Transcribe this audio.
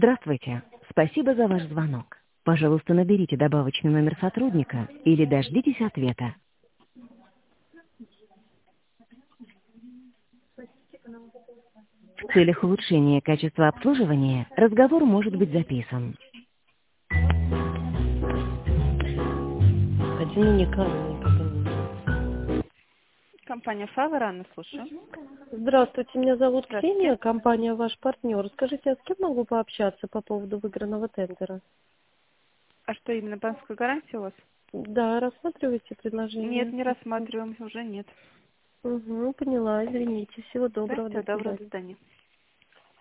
Здравствуйте. Спасибо за ваш звонок. Пожалуйста, наберите добавочный номер сотрудника или дождитесь ответа. В целях улучшения качества обслуживания разговор может быть записан. Один уникальный. Компания «Фавор», Анна, слушаю. Здравствуйте, меня зовут Здравствуйте. Ксения, компания «Ваш партнер». Скажите, а с кем могу пообщаться по поводу выигранного тендера? А что, именно банковская гарантия у вас? Да, рассматриваете предложение? Нет, не рассматриваем, уже нет. Угу, поняла, извините. Всего Да, доброго, всего до доброго, до свидания. свидания.